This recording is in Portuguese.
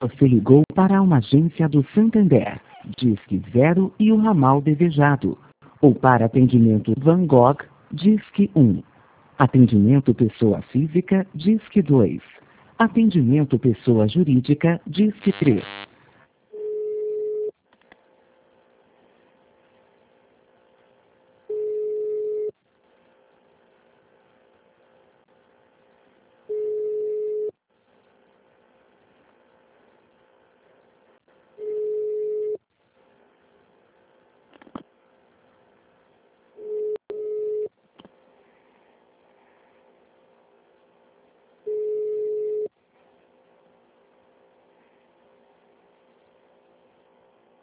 Você ligou para uma agência do Santander, Disque 0 e o ramal desejado. Ou para atendimento Van Gogh, Disque 1. Atendimento pessoa física, Disque 2. Atendimento pessoa jurídica, Disque 3.